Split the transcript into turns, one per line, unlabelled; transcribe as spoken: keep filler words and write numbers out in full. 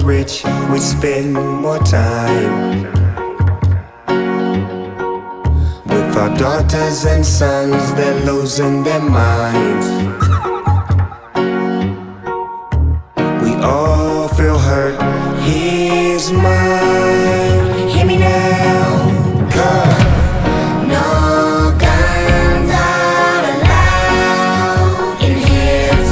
rich, we spend more time with our daughters and sons, they're losing their minds.